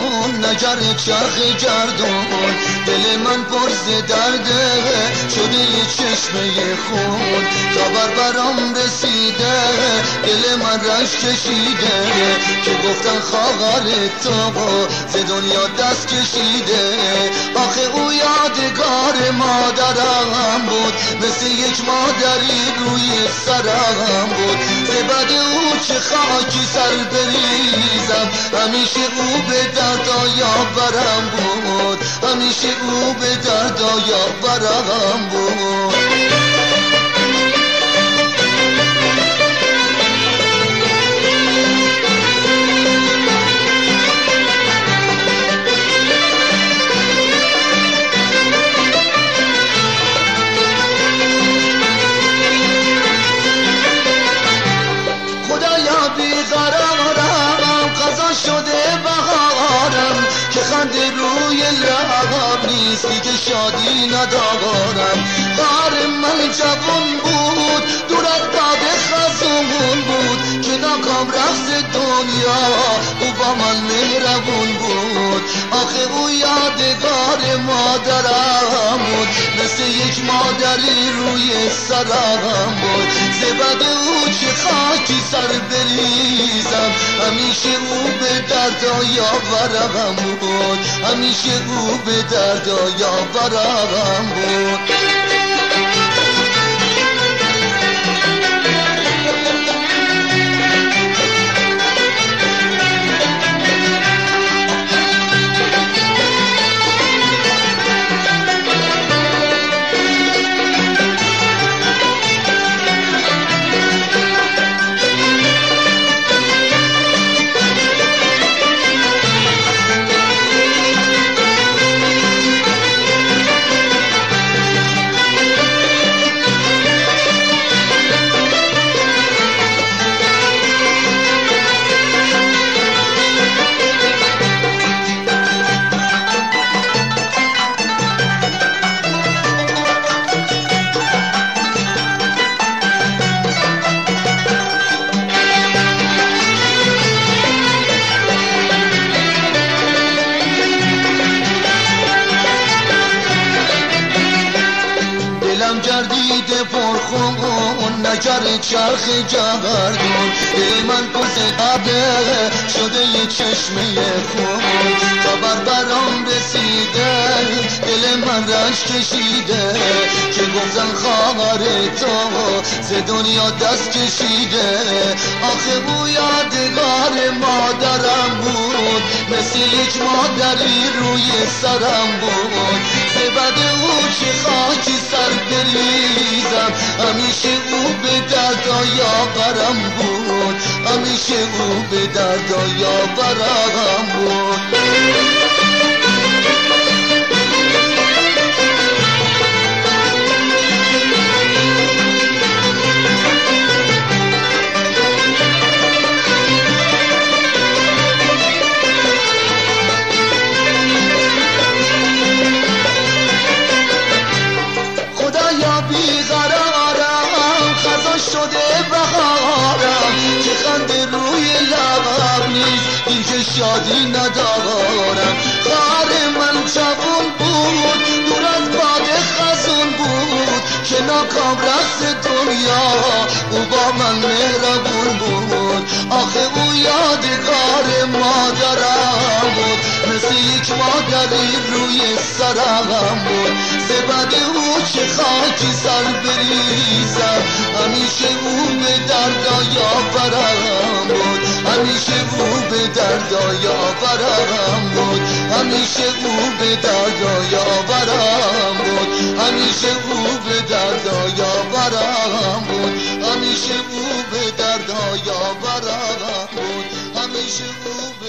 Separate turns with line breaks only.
خون نگر چرخ گردون دل من پر درده شده یه چشمه خون خبر برام رسیده دل من رنج کشیده که گفتن خواهر تو ز دنیا دست کشیده آخه او یادگار مادرم بود مثل یک مادری روی سرم بود زبد او چه خاکی سر بریزم همیشه او به دردایا برم بود همیشه او به دردایا برم بود شده بهارم که خنده روی لب نیست دیگه شادی ندارم خواهر من جوان بود دور از باد خزون بود که ناکام رفت دنیا او با من مهربون بود آخه او یادگار مادرم بود مثل یک مادری روی سرم بود زبد او چه خاکی سر بریزم همیشه او به دردایا برم بود همیشه او به دردایا برم بود گردیده پرخون نگر چرخ گردون دل من پس قبله شده یه چشمه خون خبر برام رسیده دل من رنج کشیده که گفتن خواهر تو ز دنیا دست کشیده آخه او یادگار مادرم بود مثل یک مادری روی سرم بود زبد او چه خاکی سر بریزم همیشه او به دردایا برم بود همیشه او به دردایا برم بود شده بهارم که خنده روی لبم نیست دیگه شادی ندارم خواهر من جوان بود دور از باد خزون بود که ناکام رفت دنیا او با من مهربون بود آخه او یادگار مادرم بود مثل یک مادری روی سرم بود زبد او چه خاکی سر بریزم همیشه او به دردایا برم بود همیشه او به دردایا برم بود همیشه او به دردایا برم بود همیشه او به دردایا برم بود همیشه او به دردایا برم بود همیشه او